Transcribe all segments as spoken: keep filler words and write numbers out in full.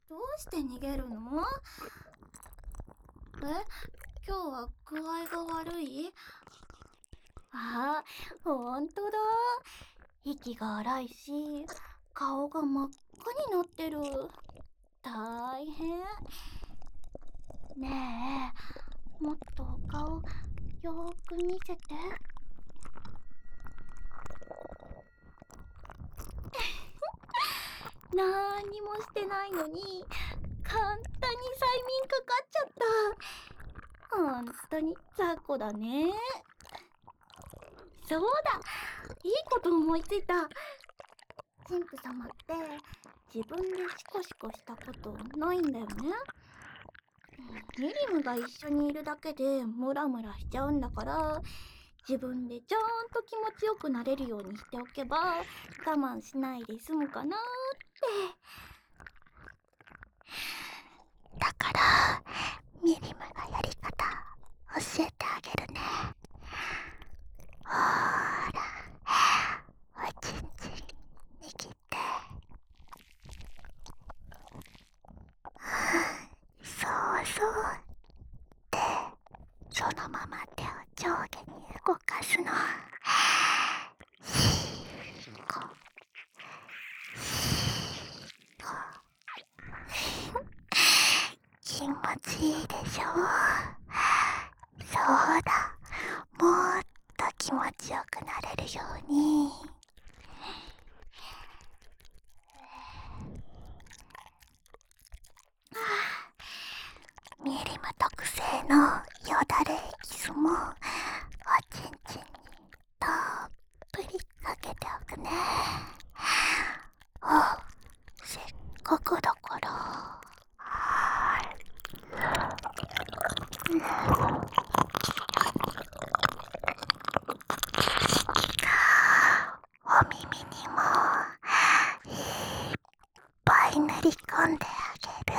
どうして逃げるの？え、今日は具合が悪い？ああ、ほんとだ。息が荒いし、顔が真っ赤になってる。大変。ねえ、もっとお顔よーく見せて。なーにもしてないのに簡単に催眠かかっちゃった。ほんとに雑魚だね。そうだ、いいこと思いついた。神父様って自分でシコシコしたことないんだよね。ミリムが一緒にいるだけでムラムラしちゃうんだから、自分でちゃんと気持ちよくなれるようにしておけば我慢しないで済むかなって。だからミリムがやり方教えてあげるね。ほーら、おちんちん握って。そうそう。で、そのまま手を上下に動かすの。しーこ、しーこ。気持ちいいでしょ？そうだ。もっと気持ちよくなれるように。ミリム特製のよだれエキスもおちんちんにたっぷりかけておくね。あ、せっかくだから。お耳にもいっぱい塗り込んであげる。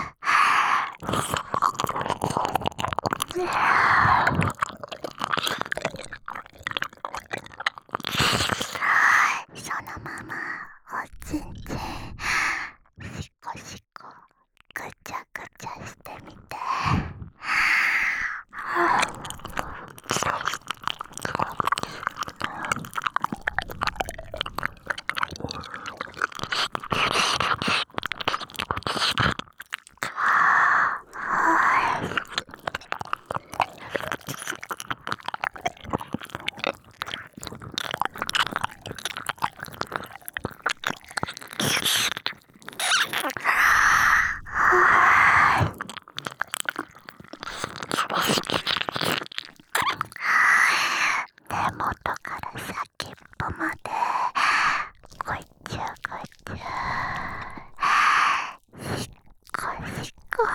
そのままおちんちんしこしこぐちゃぐちゃしてみて。根元から先っぽまでごちゅごちゅ、しっこしっこ。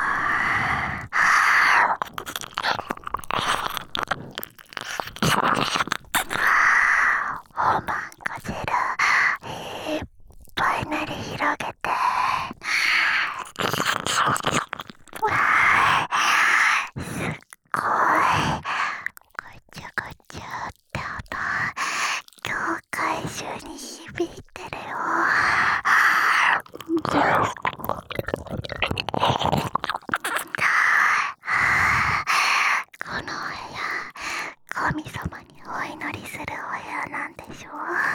おまんこ汁いっぱい塗り広げて。わーい、すっごいごちゅごちゅって音、境界中に響いてるよ。このお部屋、神様にお祈りするお部屋なんでしょ？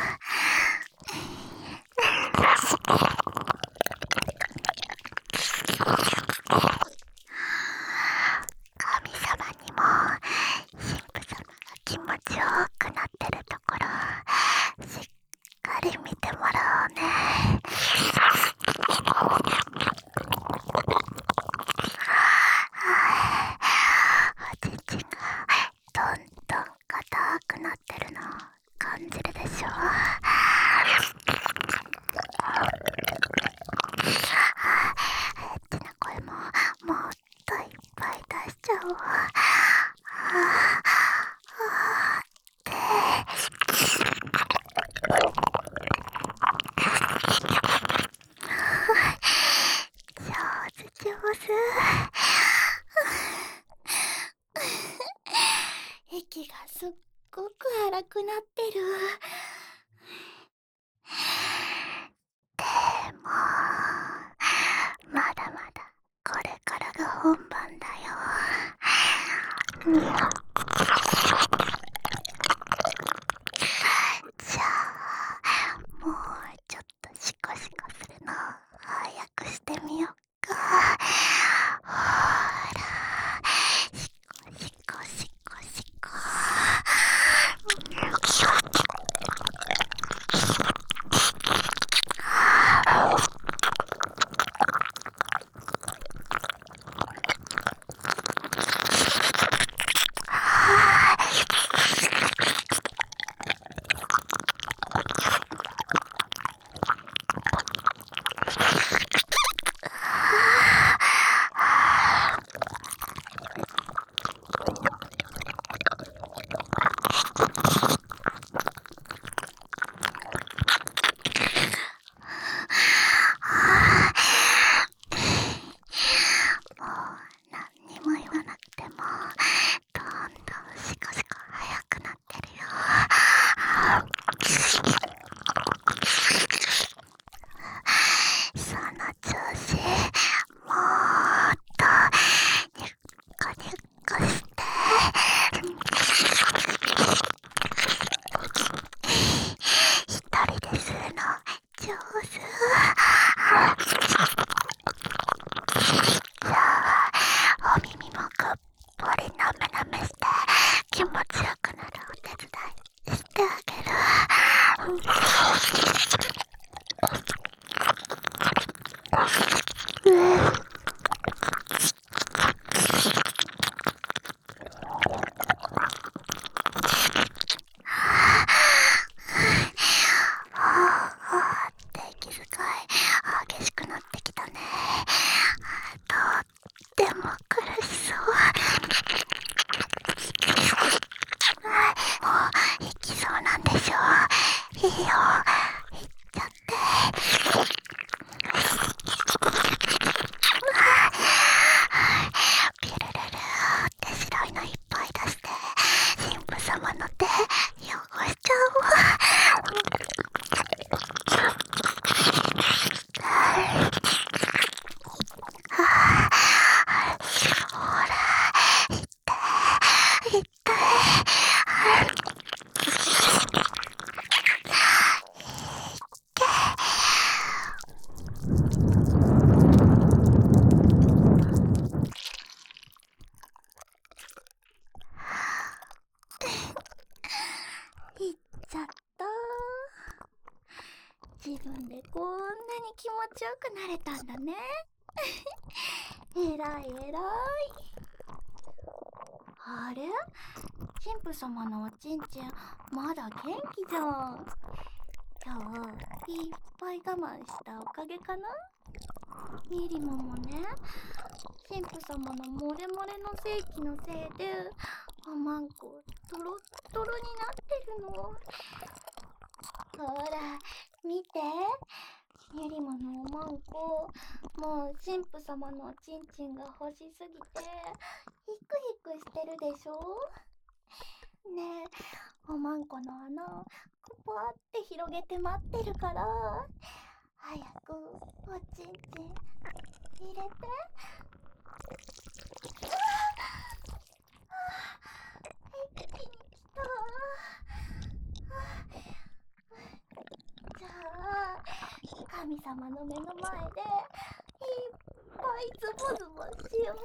神様にも神父様が気持ちよくなってるところしっかり見てもらおうね。おちんちんがどんどん硬くなってるの感じるでしょ？エッチな声ももっといっぱい出しちゃおう。上手上手。息がすっごく荒くなってる。でもまだじゃあもうちょっとシコシコするの早くしてみよっか。ほら、シコシコシコシコ。もう何にも言わなくてもどんどんシコシコ速くなってるよ。その調子、もっとニュッコニュッコして一人で吸うの上手。じゃあお耳もくっぽりなめなめして気持ちよくなるお手伝いしてあげる。息遣い激しくなってきたね。とっても苦しそう。もう行きそうなんでしょ。いいよ、行っちゃって。ピルルルって白いのいっぱい出して神父様の手汚しちゃうわ。ほら、痛い痛い。いっちゃった。自分でこんなに気持ちよくなれたんだね。えらいえらい。あれ、神父様のおちんちんまだ元気じゃん。今日いっぱい我慢したおかげかな。ミリモもね、神父様のモレモレの性器のせいでおまんこトロットロになってるの。ほら見て、ミリモのおまんこもう神父様のおちんちんが欲しすぎてヒクヒクしてるでしょ。ねえ、おまんこの穴クポーって広げて待ってるから早くおちんちん入れて。一気に来た。じゃあ神様の目の前でいっぱいズボズボしよう。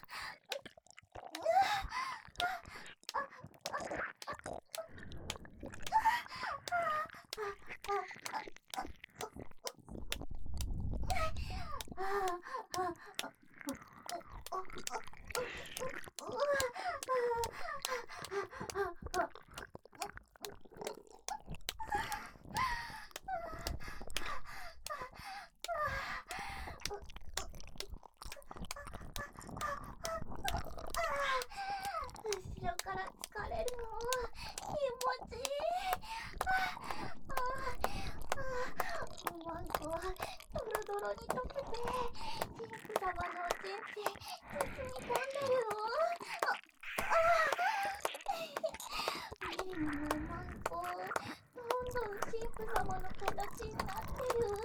後ろから疲れるの気持ちいい。おまんこはドロドロに溶けて神父様のおちんちん包み込んでるの。ミリモのおまんこどんどん神父様の形になってる。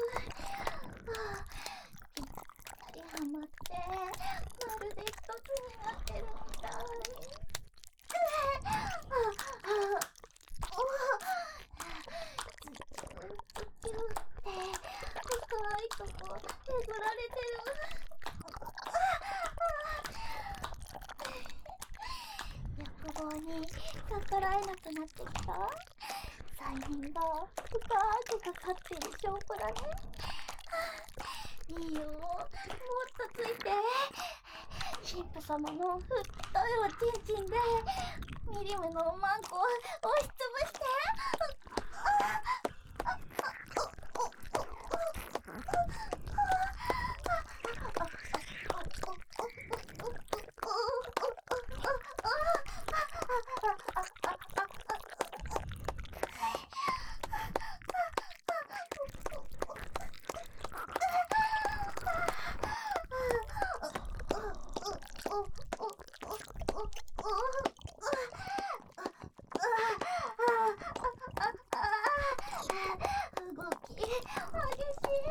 ぴったりはまってまるで一つになってるみたい。 えぐられてる。欲望に逆らえなくなってきた催眠が深くかかってる証拠だね。いいよ、もっとついて。神父様の太いおちんちんでミリムのおまんこを押しつぶして。動き激しい。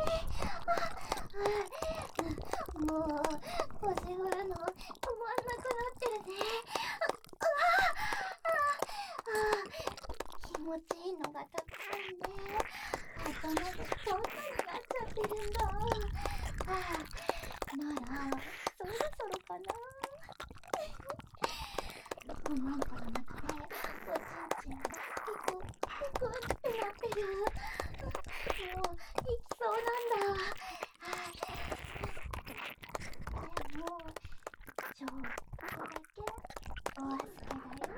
もう腰振るの止まんなくなってるね。気持ちいいのがたくさんで頭がこんなになっちゃってるんだ。ならそろそろかな。おまんこの中でおちんちんがピクピクってなってる。もう行きそうなんだ。でもちょっとだけお預けだよ。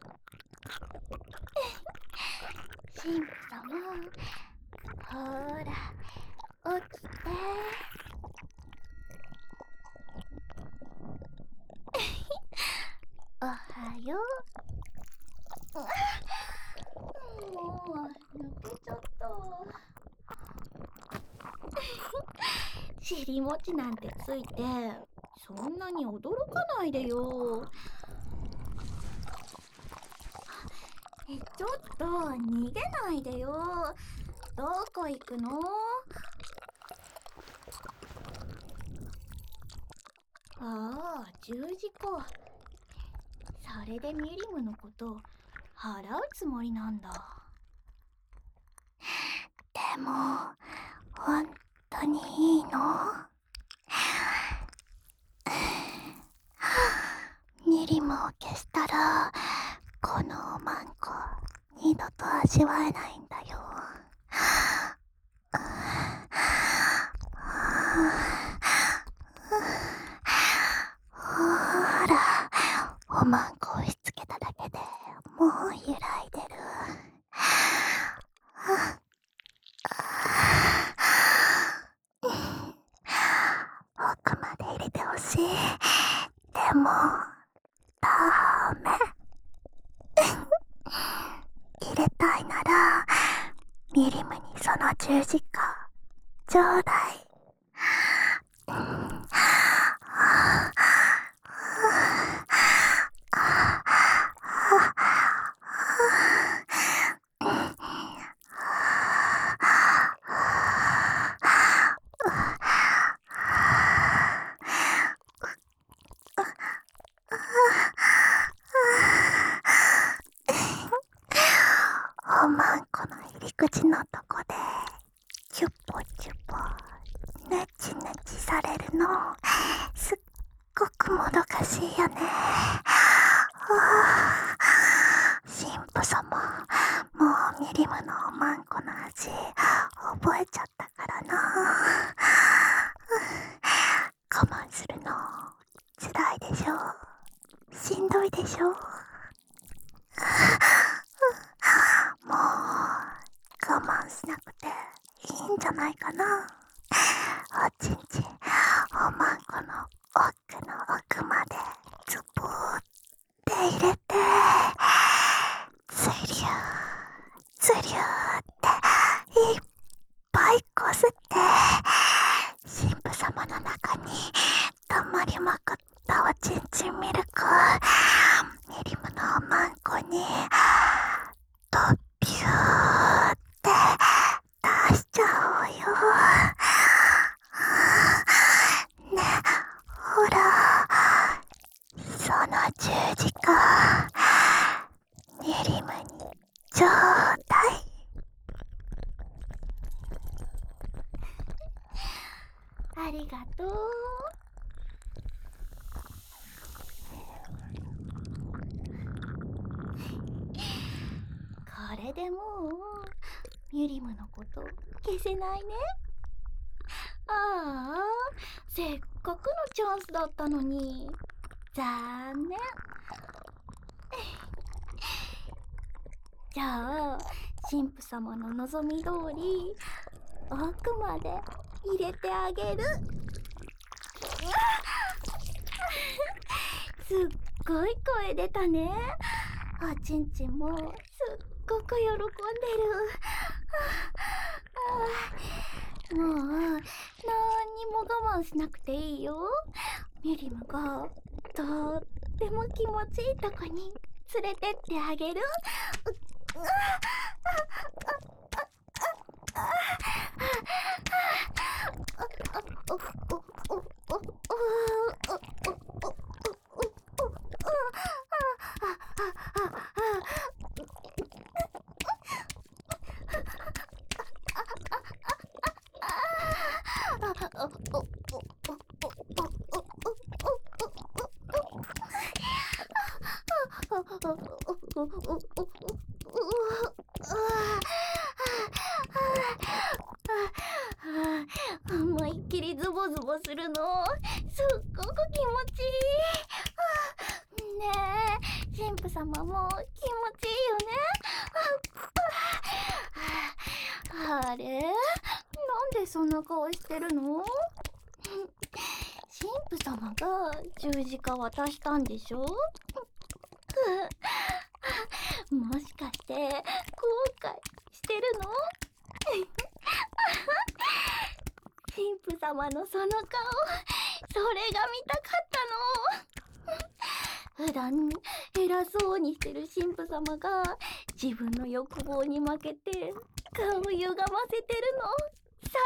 神父様、ほーら起きて。おはよう。もう抜けちゃった。 尻餅なんてついてそんなに驚かないでよ。え、ちょっと逃げないでよ。どこ行くの？ああ、十字か。それでミリムのこと払うつもりなんだ。 でも本当にいいの？ミリムを消したらこのおまんこ二度と味わえないんだよ。ほら、おまんこ押し付けただけでもう揺らいでる。奥まで入れてほしい。でもダメ。入れたいならミリムにその十字架ちょうだい。おまんこの入り口のとこでチュポチュポネチネチされるのすっごくもどかしいよね。神父様、もうミリムのおまんこの味覚えちゃったからな。我慢するのつらいでしょ。しんどいでしょ。もう我慢しなくていいんじゃないかな。おちんちんおまんこの奥の奥までズボーって入れてズリューズリューっていっぱいこすって神父様の中に溜まりまくったおちんちんミルクミリムのおまんこにとビューって出しちゃおうよ。ね、ほら、その十字架ミリムにちょうだい。 ありがとう。これでもうミュリムのこと消せないね。ああ、せっかくのチャンスだったのに。残念。じゃあ神父様の望み通り奥まで入れてあげる。すっごい声出たね。おちんちんもすっごく喜んでる。もうなんにも我慢しなくていいよ。ミリムがとっても気持ちいいとこに連れてってあげる。思いっきりズボズボするのすっごく気持ちいい。ねえ、神父様も気持ちいいよね。あれ、なんでそんな顔してるの？神父様が十字架渡したんでしょ？もしかして後悔してるの？神父様のその顔、それが見たかったの。普段偉そうにしてる神父様が自分の欲望に負けて顔を歪ませてるの最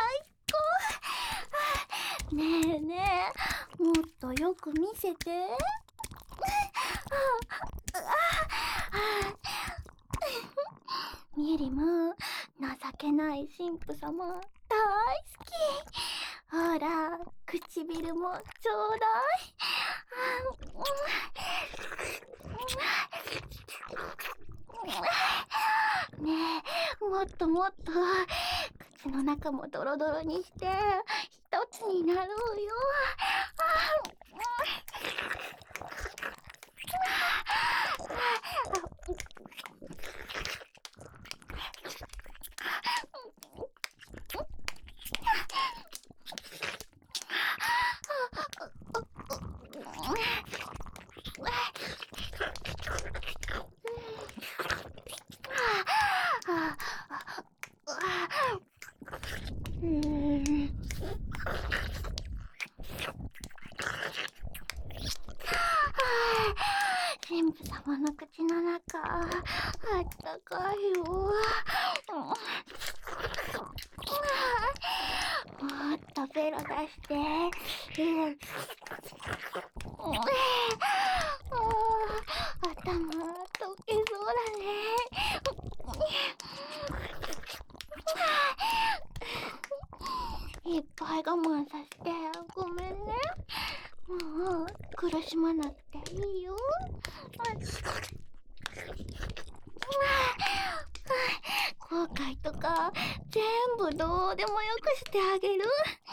高。ねえねえ、もっとよく見せて。ミリム、情けない神父様大好き。ほら、唇もちょうだい。ねえ、もっともっと口の中もドロドロにして一つになろうよ。神父様の口の中あったかいよ。もっとベロ出して。頭溶けそうだね。いっぱい我慢させてごめんね。もう苦しまなくていいよ。後悔とか全部どうでもよくしてあげる。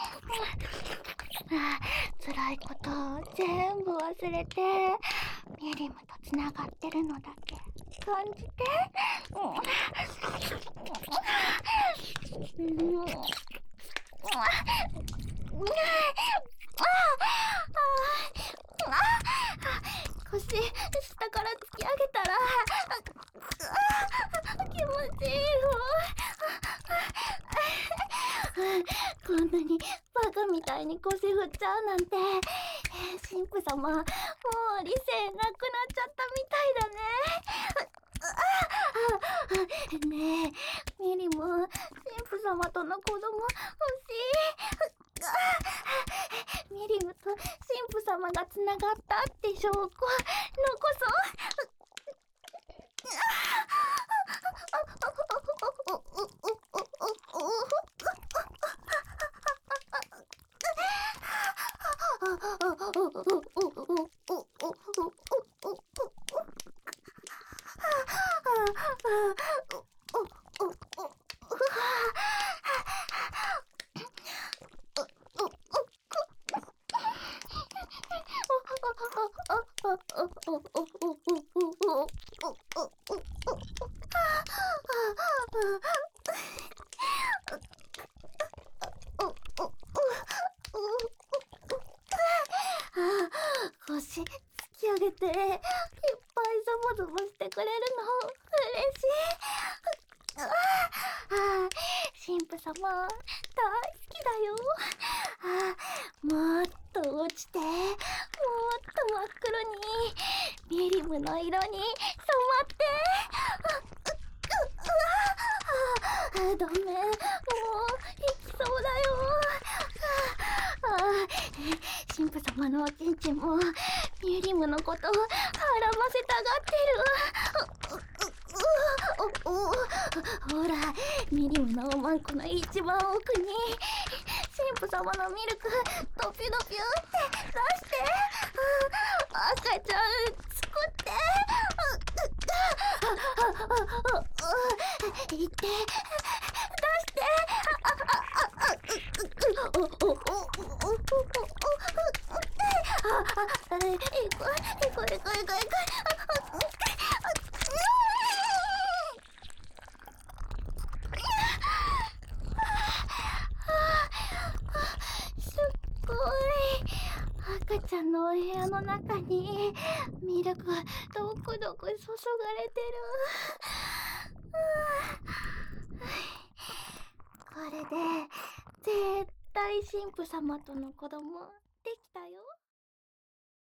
辛いこと全部忘れてミリムとつながってるのだけ感じて。腰下から突き上げたら気持ちいいよ。こんなにバカみたいに腰振っちゃうなんて、神父様もう理性なくなっちゃったみたいだね。ねえミリも神父様との子供欲しい。ミリムと神父様がつながったって証拠残そう。 腰突き上げていっぱいザボザボしてくれるの嬉しい。ああ、神父様大好きだよ。ああ、もっと落ちて、もっと真っ黒にミリムの色に染まって。ああ、ダメ、もう行きそうだよ。ああ、神父様のおちんちんもミリムのことをはらませたがってる。ほら、ミリムのおまんこの一番奥に神父様のミルクドピュドピュって出して、赤ちゃん作って言って出しておおおおおおおああ、いこいいこいこいこいこいすっごい。赤ちゃんのお部屋の中にミルクどくどく注がれてる。これで絶対神父様との子供できたよ。